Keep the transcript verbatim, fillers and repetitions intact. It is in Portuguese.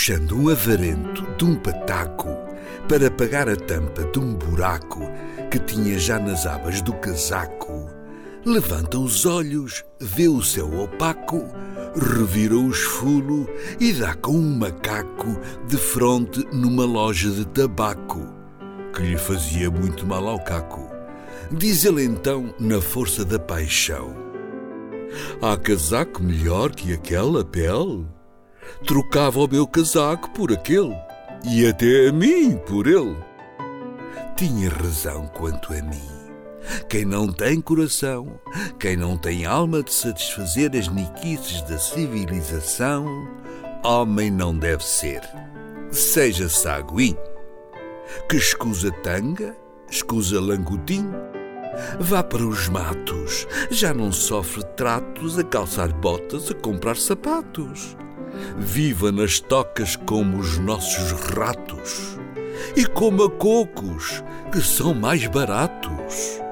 puxando um avarento de um pataco para pagar a tampa de um buraco que tinha já nas abas do casaco, levanta os olhos, vê o céu opaco, revira o esfulo e dá com um macaco de fronte numa loja de tabaco, que lhe fazia muito mal ao caco. Diz ele então, na força da paixão: há casaco melhor que aquela pele? Trocava o meu casaco por aquele, e até a mim por ele. Tinha razão quanto a mim. Quem não tem coração, quem não tem alma de satisfazer as niquices da civilização, homem não deve ser. Seja saguim, que escusa tanga, escusa langotim, vá para os matos, já não sofre tratos a calçar botas, a comprar sapatos. Viva nas tocas como os nossos ratos e coma cocos, que são mais baratos.